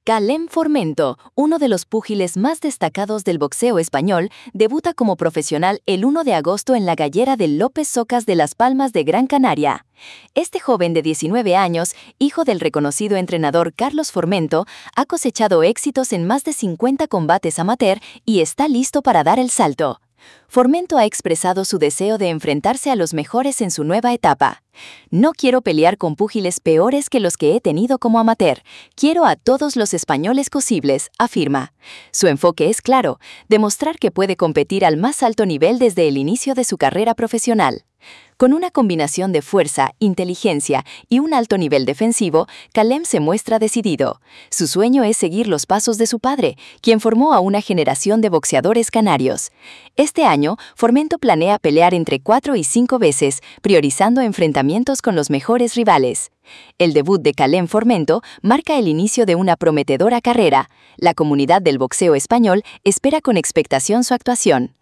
Calem Formento, uno de los púgiles más destacados del boxeo español, debuta como profesional el 1 de agosto en la gallera del López Socas de Las Palmas de Gran Canaria. Este joven de 19 años, hijo del reconocido entrenador Carlos Formento, ha cosechado éxitos en más de 50 combates amateur y está listo para dar el salto. Formento ha expresado su deseo de enfrentarse a los mejores en su nueva etapa. No quiero pelear con púgiles peores que los que he tenido como amateur. Quiero a todos los españoles posibles, afirma. Su enfoque es claro, demostrar que puede competir al más alto nivel desde el inicio de su carrera profesional. Con una combinación de fuerza, inteligencia y un alto nivel defensivo, Calem se muestra decidido. Su sueño es seguir los pasos de su padre, quien formó a una generación de boxeadores canarios. Este año, Formento planea pelear entre 4 y 5 veces, priorizando enfrentamientos con los mejores rivales. El debut de Calem Formento marca el inicio de una prometedora carrera. La comunidad del boxeo español espera con expectación su actuación.